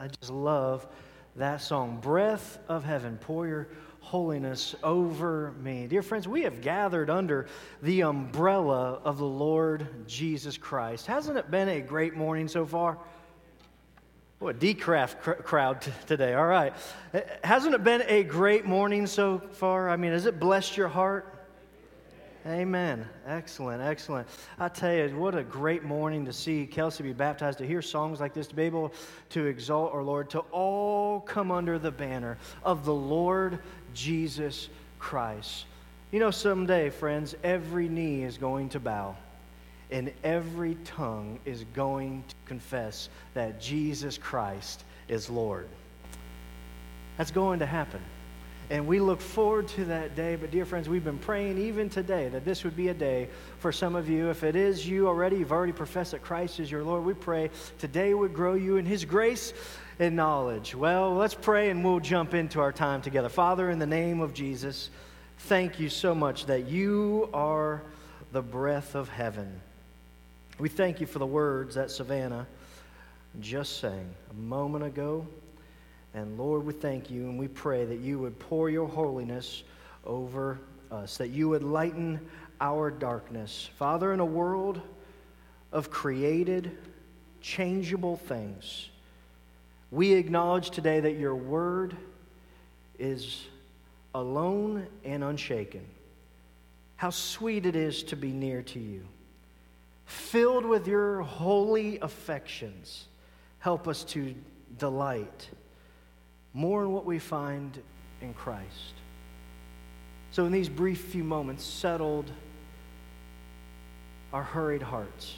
I just love that song. Breath of heaven, pour your holiness over me. Dear friends, we have gathered under the umbrella of the Lord Jesus Christ. Hasn't it been a great morning so far? What a decraft crowd today. All right. Hasn't it been a great morning so far? I mean, has it blessed your heart? Amen. Excellent, excellent. I tell you, what a great morning to see Kelsey be baptized, to hear songs like this, to be able to exalt our Lord, to all come under the banner of the Lord Jesus Christ. You know, someday, friends, every knee is going to bow, and every tongue is going to confess that Jesus Christ is Lord. That's going to happen. And we look forward to that day. But dear friends, we've been praying even today that this would be a day for some of you. If it is you already, you've already professed that Christ is your Lord, we pray today would grow you in His grace and knowledge. Well, let's pray and we'll jump into our time together. Father, in the name of Jesus, thank you so much that you are the breath of heaven. We thank you for the words that Savannah just sang a moment ago. And Lord, we thank you and we pray that you would pour your holiness over us, that you would lighten our darkness. Father, in a world of created, changeable things, we acknowledge today that your word is alone and unshaken. How sweet it is to be near to you. Filled with your holy affections, help us to delight more in what we find in Christ. So in these brief few moments, settled our hurried hearts.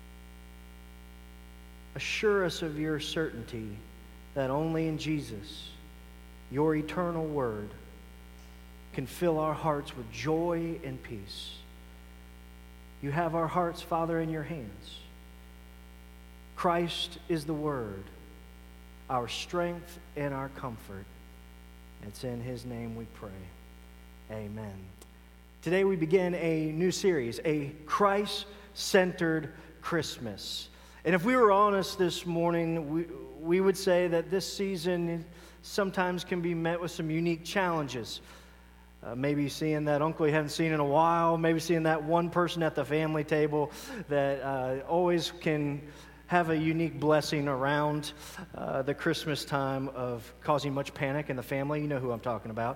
Assure us of your certainty that only in Jesus, your eternal word, can fill our hearts with joy and peace. You have our hearts, Father, in your hands. Christ is the word, our strength and our comfort. It's in His name we pray. Amen. Today we begin a new series, a Christ-centered Christmas. And if we were honest this morning, we would say that this season sometimes can be met with some unique challenges. Maybe seeing that uncle you haven't seen in a while, maybe seeing that one person at the family table that always can have a unique blessing around the Christmas time of causing much panic in the family. You know who I'm talking about.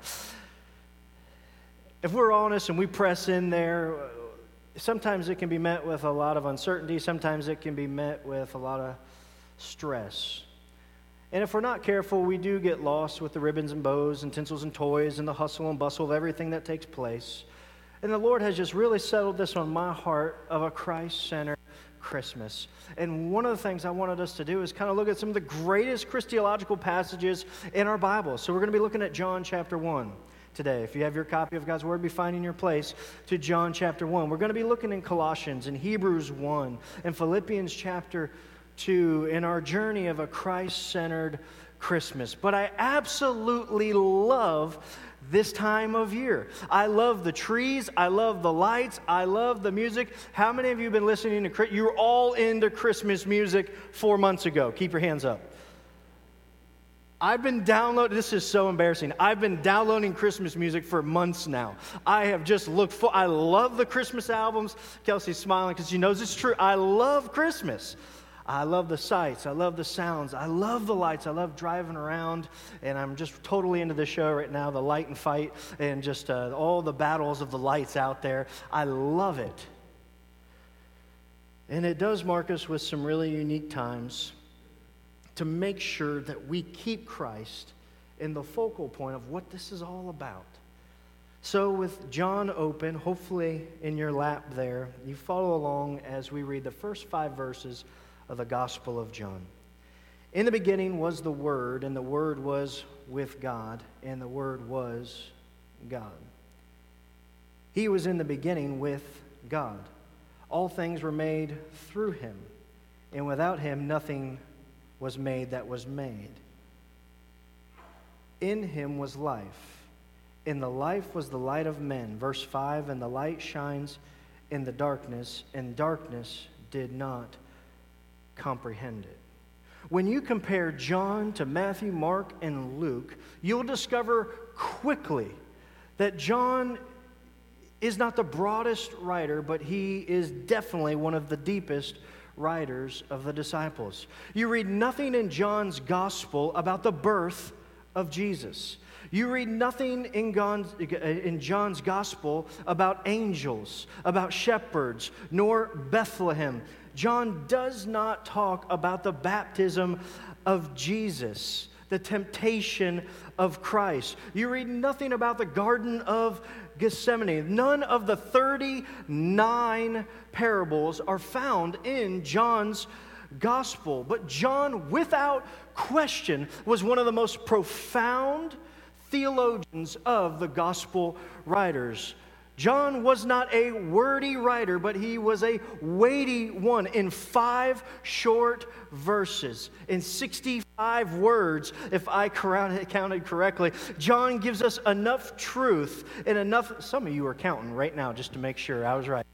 If we're honest and we press in there, sometimes it can be met with a lot of uncertainty. Sometimes it can be met with a lot of stress. And if we're not careful, we do get lost with the ribbons and bows and tinsels and toys and the hustle and bustle of everything that takes place. And the Lord has just really settled this on my heart of a Christ-centered Christmas. And one of the things I wanted us to do is kind of look at some of the greatest Christological passages in our Bible. So we're going to be looking at John chapter 1 today. If you have your copy of God's Word, be finding your place to John chapter 1. We're going to be looking in Colossians and Hebrews 1 and Philippians chapter 2 in our journey of a Christ-centered Christmas. But I absolutely love this time of year. I love the trees. I love the lights. I love the music. How many of you have been listening to, you were all into Christmas music 4 months ago? Keep your hands up. I've been downloading, this is so embarrassing. I've been downloading Christmas music for months now. I have just looked for, I love the Christmas albums. Kelsey's smiling because she knows it's true. I love Christmas. I love the sights. I love the sounds. I love the lights. I love driving around. And I'm just totally into the show right now, the light and fight and just all the battles of the lights out there. I love it. And it does mark us with some really unique times to make sure that we keep Christ in the focal point of what this is all about. So with John open, hopefully in your lap there, you follow along as we read the first 5 verses of the Gospel of John. In the beginning was the Word, and the Word was with God, and the Word was God. He was in the beginning with God. All things were made through Him, and without Him nothing was made that was made. In Him was life, and the life was the light of men. Verse 5, and the light shines in the darkness, and darkness did not comprehend it. When you compare John to Matthew, Mark, and Luke, you'll discover quickly that John is not the broadest writer, but he is definitely one of the deepest writers of the disciples. You read nothing in John's gospel about the birth of Jesus. You read nothing in John's gospel about angels, about shepherds, nor Bethlehem. John does not talk about the baptism of Jesus, the temptation of Christ. You read nothing about the Garden of Gethsemane. None of the 39 parables are found in John's gospel. But John, without question, was one of the most profound theologians of the gospel writers. John was not a wordy writer, but he was a weighty one. In 5 short verses, in 65 words, if I counted correctly, John gives us enough truth and enough. Some of you are counting right now just to make sure I was right.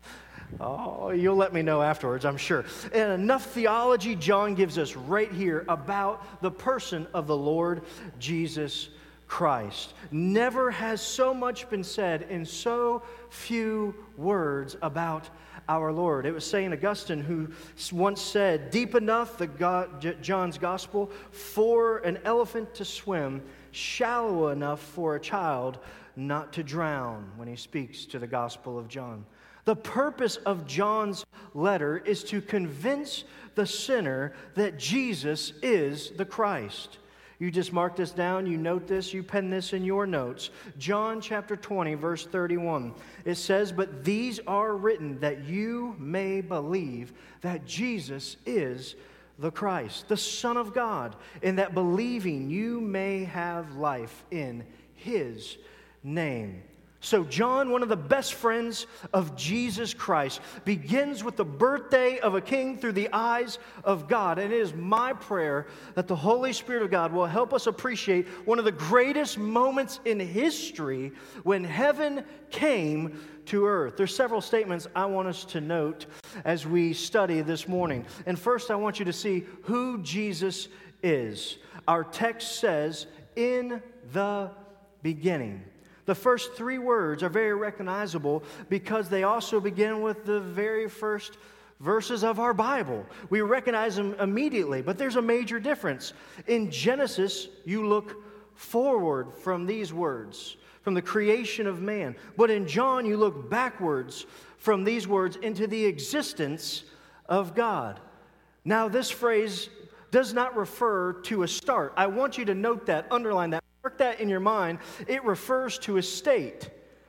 Oh, you'll let me know afterwards, I'm sure. And enough theology John gives us right here about the person of the Lord Jesus Christ. Never has so much been said in so few words about our Lord. It was St. Augustine who once said, "Deep enough, John's gospel, for an elephant to swim, shallow enough for a child not to drown," when he speaks to the Gospel of John. The purpose of John's letter is to convince the sinner that Jesus is the Christ. You just mark this down, you note this, you pen this in your notes. John chapter 20, verse 31. It says, "But these are written that you may believe that Jesus is the Christ, the Son of God, and that believing you may have life in His name." So John, one of the best friends of Jesus Christ, begins with the birthday of a king through the eyes of God. And it is my prayer that the Holy Spirit of God will help us appreciate one of the greatest moments in history when heaven came to earth. There's several statements I want us to note as we study this morning. And first, I want you to see who Jesus is. Our text says, "In the beginning." The first 3 words are very recognizable because they also begin with the very first verses of our Bible. We recognize them immediately, but there's a major difference. In Genesis, you look forward from these words, from the creation of man. But in John, you look backwards from these words into the existence of God. Now, this phrase does not refer to a start. I want you to note that, underline that. Mark that in your mind. It refers to a state.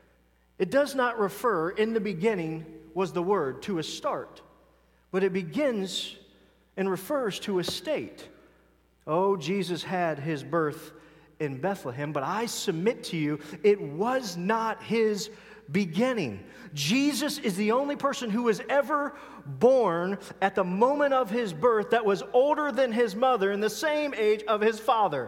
It does not refer, in the beginning was the Word, to a start. But it begins and refers to a state. Oh, Jesus had His birth in Bethlehem, but I submit to you, it was not His beginning. Jesus is the only person who was ever born at the moment of His birth that was older than His mother and the same age of His father.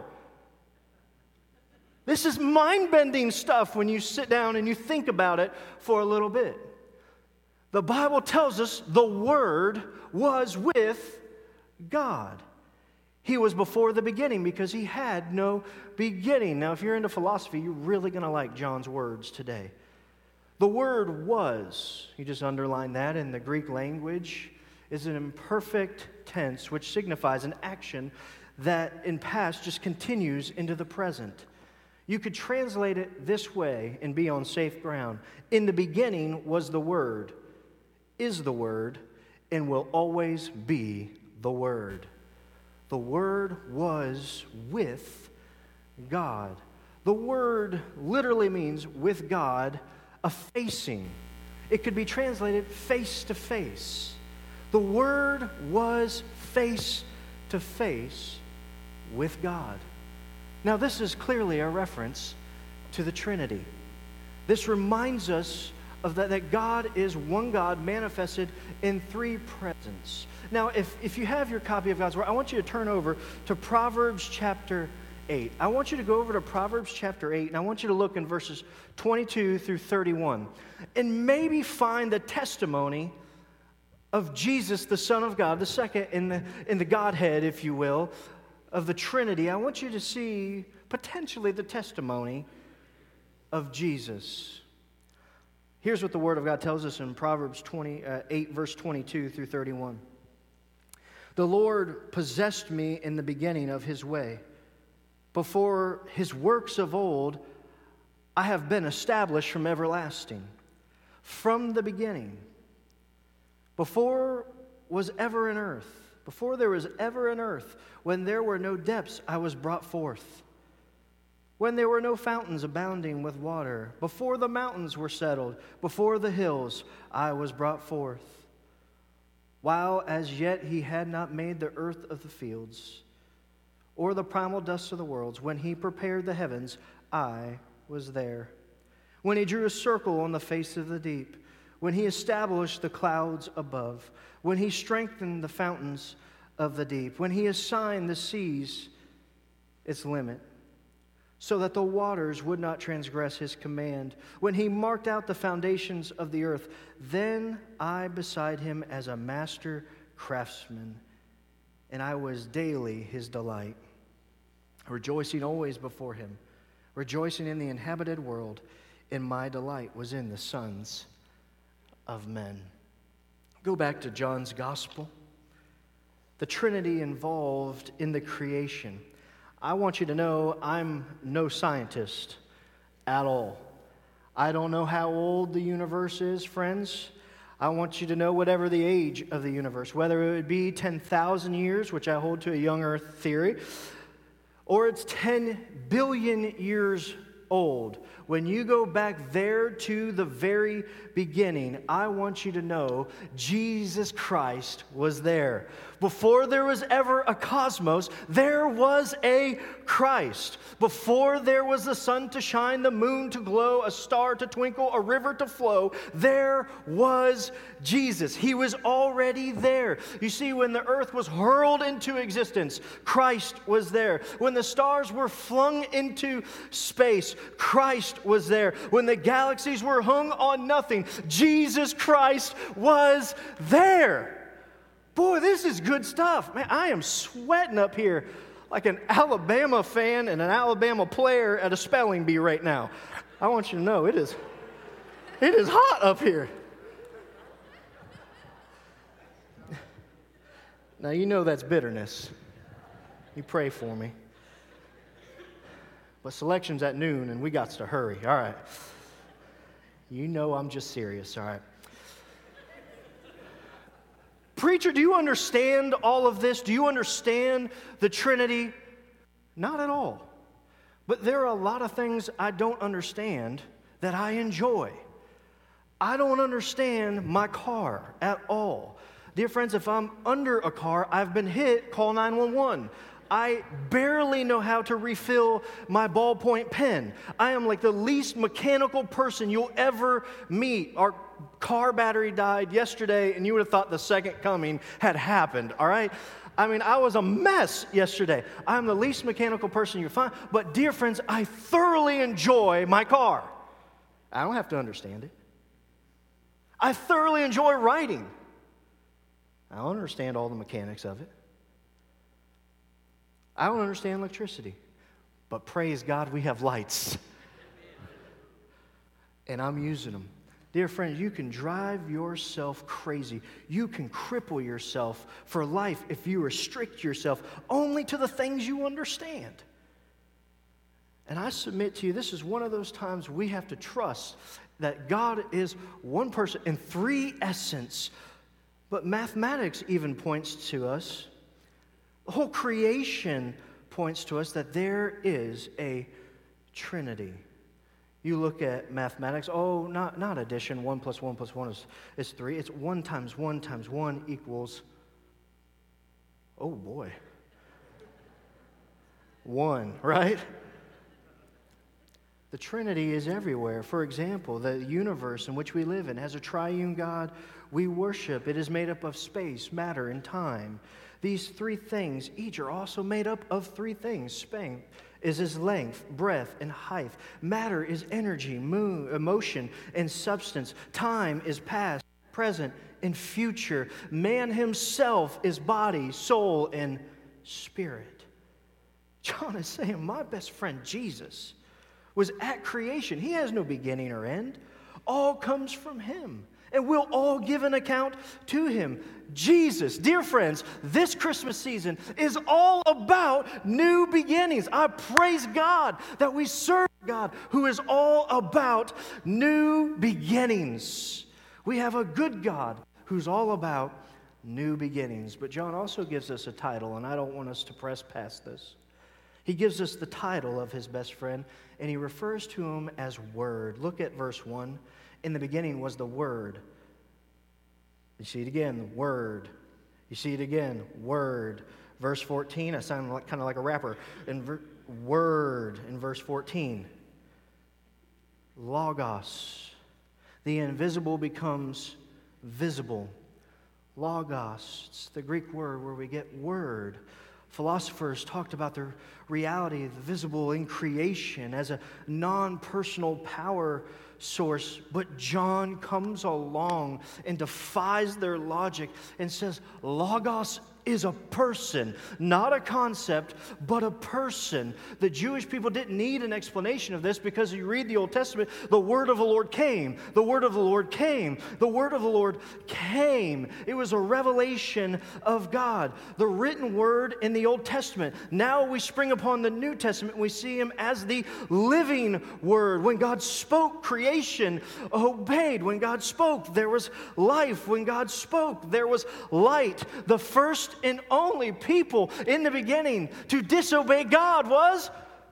This is mind-bending stuff when you sit down and you think about it for a little bit. The Bible tells us the Word was with God. He was before the beginning because He had no beginning. Now, if you're into philosophy, you're really going to like John's words today. The word was, you just underline that in the Greek language, is an imperfect tense which signifies an action that in past just continues into the present. You could translate it this way and be on safe ground. In the beginning was the Word, is the Word, and will always be the Word. The Word was with God. The word literally means with God, a facing. It could be translated face to face. The Word was face to face with God. Now, this is clearly a reference to the Trinity. This reminds us of that God is one God manifested in 3 presence. Now, if you have your copy of God's Word, I want you to turn over to Proverbs chapter 8. I want you to go over to Proverbs chapter 8, and I want you to look in verses 22 through 31, and maybe find the testimony of Jesus, the Son of God, the second in the Godhead, if you will, of the Trinity, I want you to see potentially the testimony of Jesus. Here's what the Word of God tells us in Proverbs 8, verse 22 through 31. The Lord possessed me in the beginning of His way. Before His works of old, I have been established from everlasting. From the beginning, before there was ever an earth, when there were no depths, I was brought forth. When there were no fountains abounding with water, before the mountains were settled, before the hills, I was brought forth. While as yet He had not made the earth of the fields, or the primal dust of the worlds, when He prepared the heavens, I was there. When He drew a circle on the face of the deep, when He established the clouds above, when He strengthened the fountains of the deep, when He assigned the seas its limit, so that the waters would not transgress His command, when He marked out the foundations of the earth, then I beside Him as a master craftsman, and I was daily His delight, rejoicing always before Him, rejoicing in the inhabited world, and my delight was in the sons of men. Go back to John's Gospel. The Trinity involved in the creation. I want you to know I'm no scientist at all. I don't know how old the universe is, friends. I want you to know whatever the age of the universe, whether it would be 10,000 years, which I hold to a young earth theory, or it's 10 billion years old. When you go back there to the very beginning, I want you to know Jesus Christ was there. Before there was ever a cosmos, there was a Christ. Before there was the sun to shine, the moon to glow, a star to twinkle, a river to flow, there was Jesus. He was already there. You see, when the earth was hurled into existence, Christ was there. When the stars were flung into space, Christ was there. When the galaxies were hung on nothing, Jesus Christ was there. Boy, this is good stuff. Man, I am sweating up here like an Alabama fan and an Alabama player at a spelling bee right now. I want you to know it is hot up here. Now, you know that's bitterness. You pray for me. But selection's at noon, and we got to hurry. All right. You know I'm just serious, all right. Preacher, do you understand all of this? Do you understand the Trinity? Not at all. But there are a lot of things I don't understand that I enjoy. I don't understand my car at all. Dear friends, if I'm under a car, I've been hit, call 911. I barely know how to refill my ballpoint pen. I am like the least mechanical person you'll ever meet. Our car battery died yesterday, and you would have thought the second coming had happened, all right? I mean, I was a mess yesterday. I'm the least mechanical person you'll find. But dear friends, I thoroughly enjoy my car. I don't have to understand it. I thoroughly enjoy writing. I don't understand all the mechanics of it. I don't understand electricity, but praise God we have lights. And I'm using them. Dear friends, you can drive yourself crazy. You can cripple yourself for life if you restrict yourself only to the things you understand. And I submit to you, this is one of those times we have to trust that God is one person in three essence. But mathematics even points to us. The whole creation points to us that there is a Trinity. You look at mathematics, not addition, 1 plus 1 plus 1 is 3. It's 1 times 1 times 1 equals, oh boy, 1, right? The Trinity is everywhere. For example, the universe in which we live in has a triune God we worship. It is made up of space, matter, and time. These three things each are also made up of three things. Space is his length, breadth, and height. Matter is energy, emotion, and substance. Time is past, present, and future. Man himself is body, soul, and spirit. John is saying, my best friend Jesus was at creation. He has no beginning or end. All comes from him. And we'll all give an account to him. Jesus, dear friends, this Christmas season is all about new beginnings. I praise God that we serve God who is all about new beginnings. We have a good God who's all about new beginnings. But John also gives us a title, and I don't want us to press past this. He gives us the title of his best friend, and he refers to him as Word. Look at verse 1. In the beginning was the Word. You see it again, Word. You see it again, Word. Verse 14, I sound kind of like a rapper. Word in verse 14. Logos. The invisible becomes visible. Logos. It's the Greek word where we get word. Philosophers talked about the reality of the visible in creation as a non-personal power source, but John comes along and defies their logic and says, Logos is a person, not a concept, but a person. The Jewish people didn't need an explanation of this because you read the Old Testament, the word of the Lord came. The word of the Lord came. The word of the Lord came. It was a revelation of God. The written word in the Old Testament. Now we spring upon the New Testament and we see him as the living word. When God spoke, creation obeyed. When God spoke, there was life. When God spoke, there was light. The first and only people in the beginning to disobey God was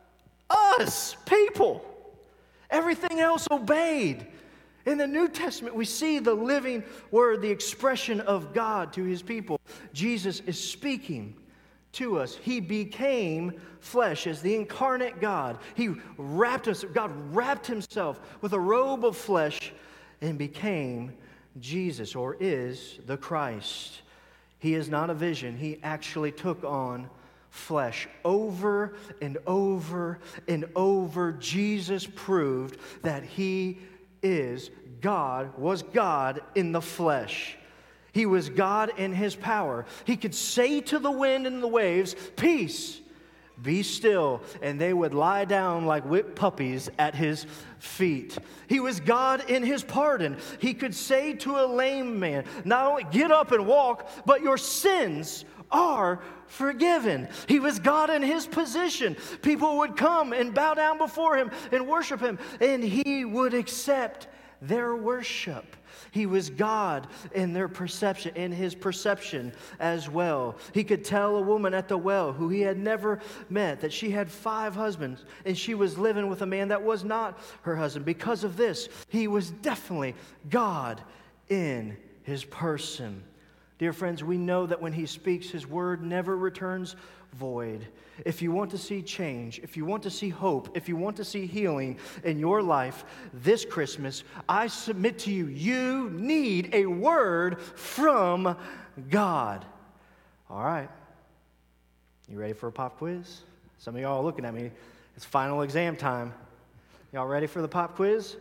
us, people. Everything else obeyed. In the New Testament, we see the living word, the expression of God to his people. Jesus is speaking to us. He became flesh as the incarnate God. God wrapped himself with a robe of flesh and became Jesus, or is the Christ. He is not a vision. He actually took on flesh. Over and over and over, Jesus proved that he is God, was God in the flesh. He was God in his power. He could say to the wind and the waves, peace, be still, and they would lie down like whipped puppies at his feet. He was God in his pardon. He could say to a lame man, not only get up and walk, but your sins are forgiven. He was God in his position. People would come and bow down before him and worship him, and he would accept their worship. He was God in their perception, in his perception as well. He could tell a woman at the well who he had never met that she had 5 husbands and she was living with a man that was not her husband. Because of this, he was definitely God in his person. Dear friends, we know that when he speaks, his word never returns void. If you want to see change, if you want to see hope, if you want to see healing in your life this Christmas, I submit to you, you need a word from God. All right. You ready for a pop quiz? Some of y'all are looking at me. It's final exam time. Y'all ready for the pop quiz?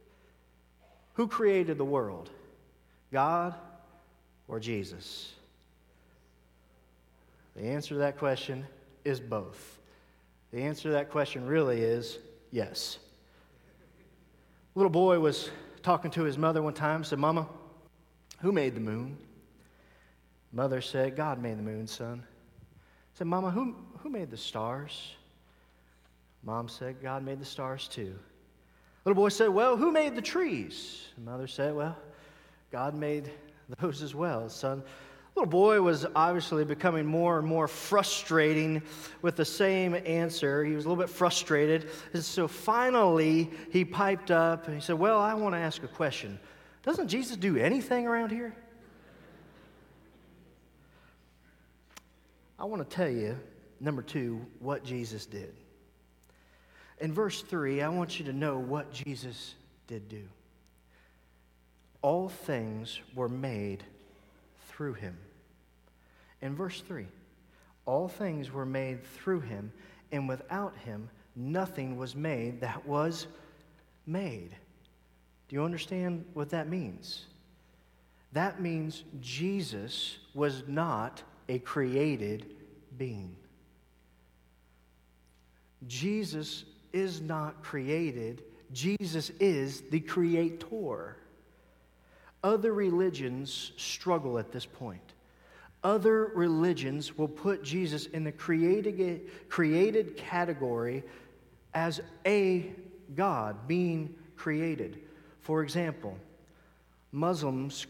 Who created the world? God or Jesus? The answer to that question is both. The answer to that question really is yes. A little boy was talking to his mother one time, said, Mama, who made the moon? Mother said, God made the moon, son. Said, Mama, who made the stars? Mom said, God made the stars too. Little boy said, well, who made the trees? Mother said, well, God made those as well, son. Little boy was obviously becoming more and more frustrating with the same answer. He was a little bit frustrated. And so finally, he piped up and he said, well, I want to ask a question. Doesn't Jesus do anything around here? I want to tell you, number 2, what Jesus did. In verse 3, I want you to know what Jesus did do. All things were made through him. In verse 3, all things were made through him, and without him nothing was made that was made. Do you understand what that means? that means Jesus was not a created being. Jesus is not created. Jesus is the creator. Other religions struggle at this point. Other religions will put Jesus in the created category as a God being created. For example, Muslims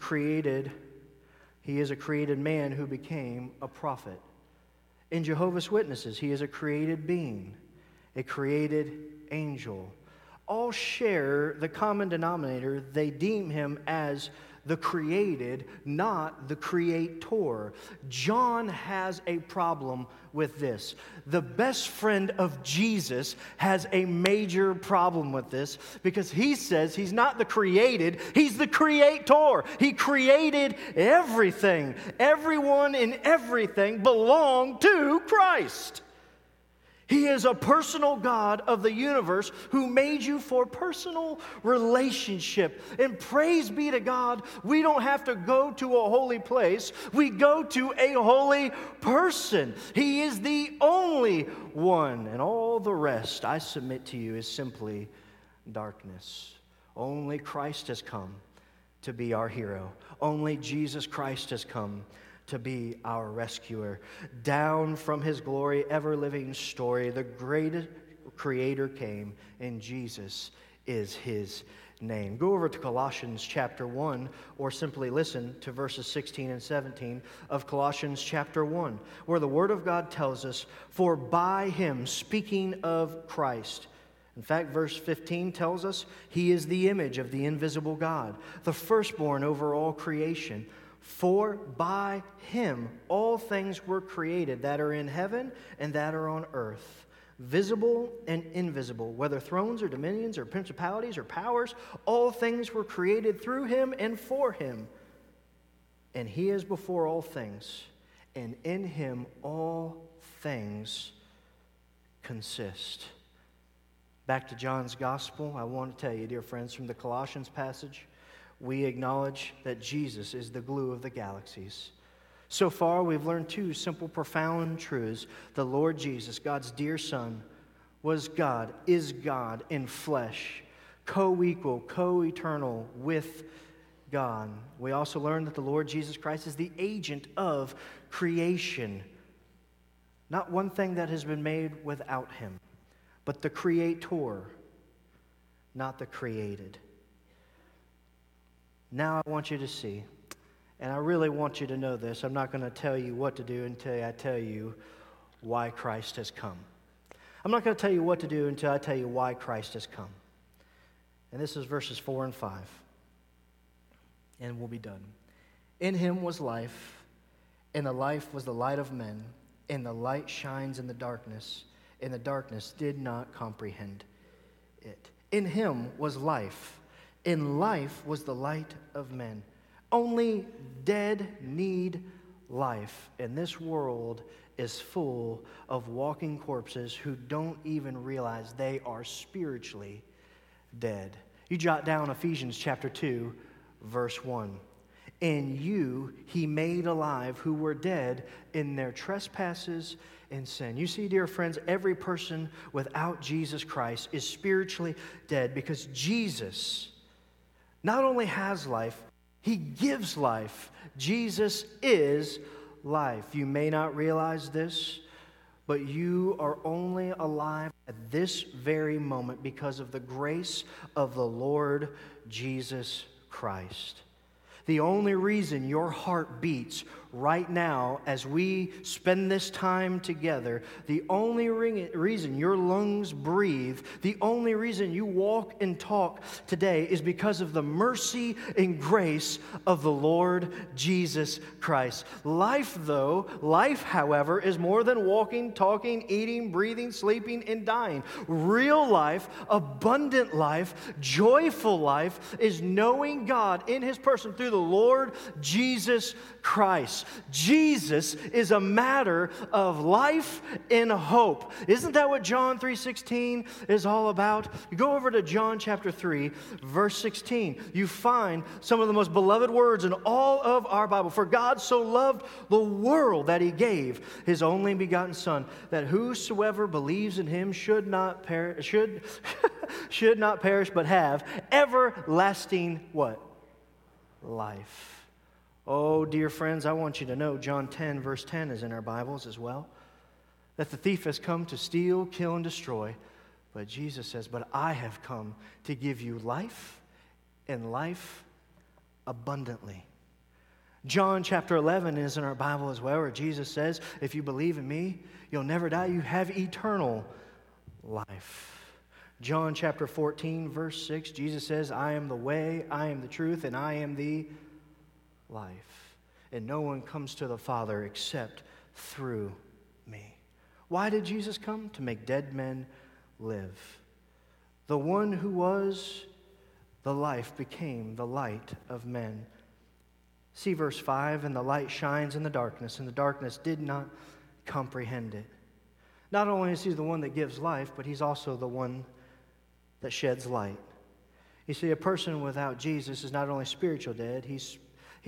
he is a created man who became a prophet. In Jehovah's Witnesses, he is a created being, a created angel. All share the common denominator. They deem him as the created, not the creator. John has a problem with this. The best friend of Jesus has a major problem with this because he says he's not the created, he's the creator. He created everything. Everyone and everything belong to Christ. He is a personal God of the universe who made you for personal relationship. And praise be to God, we don't have to go to a holy place. We go to a holy person. He is the only one. And all the rest, I submit to you, is simply darkness. Only Christ has come to be our hero. Only Jesus Christ has come to be our rescuer. Down from his glory, ever-living story, the greatest creator came, and Jesus is his name. Go over to Colossians chapter 1, or simply listen to verses 16 and 17 of Colossians chapter 1, where the Word of God tells us, for by him, speaking of Christ. In fact, verse 15 tells us, he is the image of the invisible God, the firstborn over all creation. For by him all things were created that are in heaven and that are on earth, visible and invisible, whether thrones or dominions or principalities or powers, all things were created through him and for him. And he is before all things, and in him all things consist. Back to John's gospel, I want to tell you, dear friends, from the Colossians passage, we acknowledge that Jesus is the glue of the galaxies. So far, we've learned two simple, profound truths. The Lord Jesus, God's dear Son, was God, is God in flesh, co-equal, co-eternal with God. We also learned that the Lord Jesus Christ is the agent of creation. Not one thing that has been made without him, but the creator, not the created. Now I want you to see, and I really want you to know this. I'm not going to tell you what to do until I tell you why Christ has come. I'm not going to tell you what to do until I tell you why Christ has come. And this is verses 4 and 5. And we'll be done. In him was life, and the life was the light of men, and the light shines in the darkness, and the darkness did not comprehend it. In him was life, and life was the light of men. Only dead need life, and this world is full of walking corpses who don't even realize they are spiritually dead. You jot down Ephesians chapter 2, verse 1. And you he made alive who were dead in their trespasses and sin. You see, dear friends, every person without Jesus Christ is spiritually dead because Jesus not only has life, he gives life. Jesus is life. You may not realize this, but you are only alive at this very moment because of the grace of the Lord Jesus Christ. The only reason your heart beats right now as we spend this time together, the only reason your lungs breathe, the only reason you walk and talk today is because of the mercy and grace of the Lord Jesus Christ. Life, however, is more than walking, talking, eating, breathing, sleeping, and dying. Real life, abundant life, joyful life is knowing God in his person through the Lord Jesus Christ. Jesus is a matter of life and hope. Isn't that what John 3:16 is all about? You go over to John chapter 3, verse 16. You find some of the most beloved words in all of our Bible. For God so loved the world that he gave his only begotten Son, that whosoever believes in him should not perish, should not perish, but have everlasting what? Life. Oh, dear friends, I want you to know John 10, verse 10 is in our Bibles as well. That the thief has come to steal, kill, and destroy. But Jesus says, but I have come to give you life and life abundantly. John chapter 11 is in our Bible as well, where Jesus says, if you believe in me, you'll never die. You have eternal life. John chapter 14, verse 6, Jesus says, I am the way, I am the truth, and I am the life. And no one comes to the Father except through me. Why did Jesus come? To make dead men live. The one who was the life became the light of men. See verse 5, and the light shines in the darkness, and the darkness did not comprehend it. Not only is he the one that gives life, but he's also the one that sheds light. You see, a person without Jesus is not only spiritually dead, he's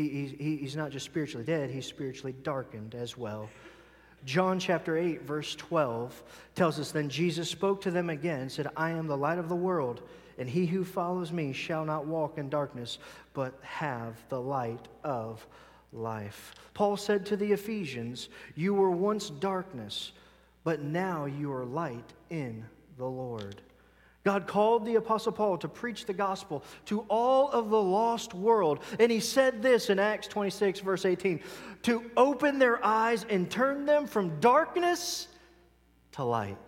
not just spiritually dead, he's spiritually darkened as well. John chapter 8, verse 12 tells us, then Jesus spoke to them again and said, I am the light of the world, and he who follows me shall not walk in darkness, but have the light of life. Paul said to the Ephesians, you were once darkness, but now you are light in the Lord. God called the Apostle Paul to preach the gospel to all of the lost world. And he said this in Acts 26, verse 18, to open their eyes and turn them from darkness to light.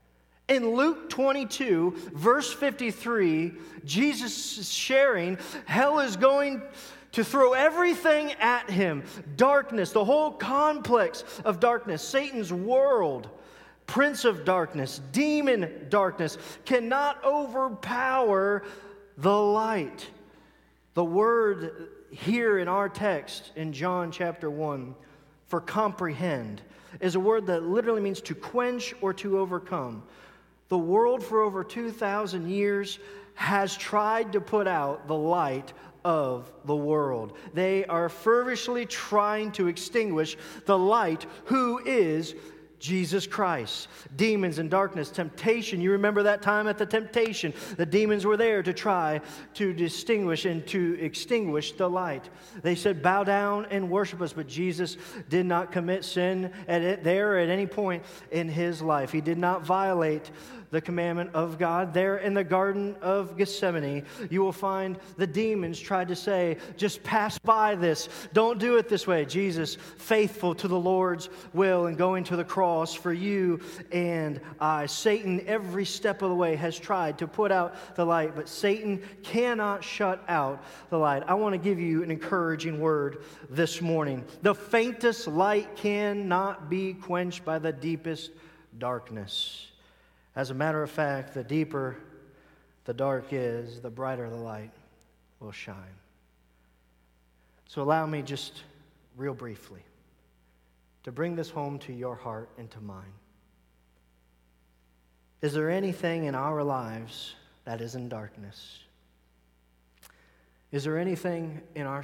In Luke 22, verse 53, Jesus is sharing, hell is going to throw everything at him. Darkness, the whole complex of darkness, Satan's world, prince of darkness, demon darkness, cannot overpower the light. The word here in our text in John chapter 1 for comprehend is a word that literally means to quench or to overcome. The world for over 2,000 years has tried to put out the light of the world. They are feverishly trying to extinguish the light who is Jesus Christ. Demons and darkness, temptation. You remember that time at the temptation. The demons were there to try to distinguish and to extinguish the light. They said, bow down and worship us. But Jesus did not commit sin there at any point in his life. He did not violate the commandment of God. There in the Garden of Gethsemane, you will find the demons tried to say, just pass by this. Don't do it this way. Jesus, faithful to the Lord's will and going to the cross for you and I. Satan, every step of the way, has tried to put out the light, but Satan cannot shut out the light. I want to give you an encouraging word this morning. The faintest light cannot be quenched by the deepest darkness. As a matter of fact, the deeper the dark is, the brighter the light will shine. So allow me just real briefly to bring this home to your heart and to mine. Is there anything in our lives that is in darkness? Is there anything in our